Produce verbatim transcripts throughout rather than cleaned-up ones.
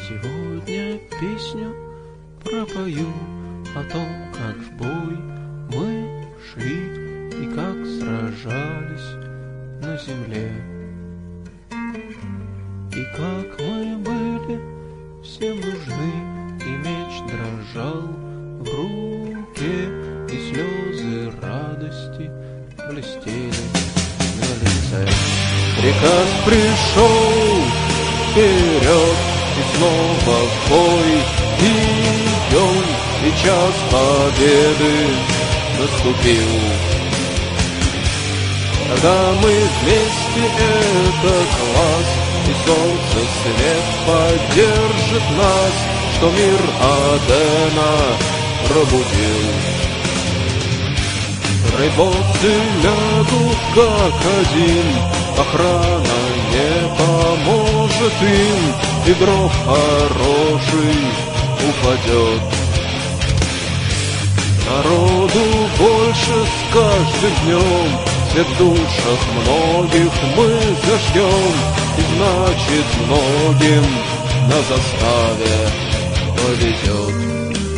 Сегодня песню пропою о том, как в бой мы шли и как сражались на земле. И как мы были всем нужны, и меч дрожал в руке, и слезы радости блестели на лице. Приказ пришел вперед, и снова в бой идем, и час победы наступил. Когда мы вместе, это класс, и солнце свет поддержит нас, что мир Адена пробудил. Рейбосы лягут как один, охрана не поможет им, и гроб хороший упадет. Народу больше с каждым днем, свет в душах многих мы зажгем, и значит многим на заставе повезет.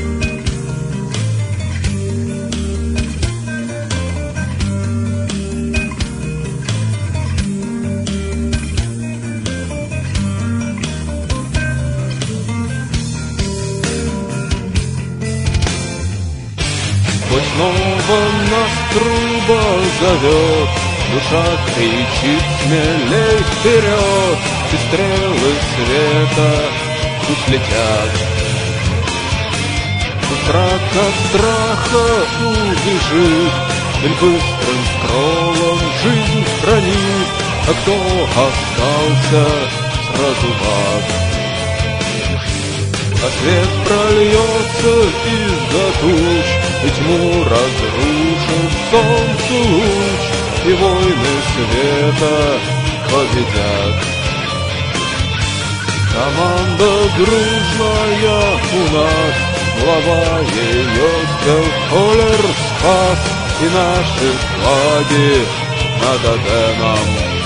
Хоть снова нас труба зовет, душа кричит смелей вперед, и стрелы света пусть летят. Пусть рак от страха убежит, ведь быстрым скроллом жизнь хранит, а кто остался, сразу в ад. А свет прольется из-за туч, и тьму разрушит солнцу луч, и войны света победят. Команда дружная у нас, глава ее Скелхоллер спас, и наши флаги над Аденом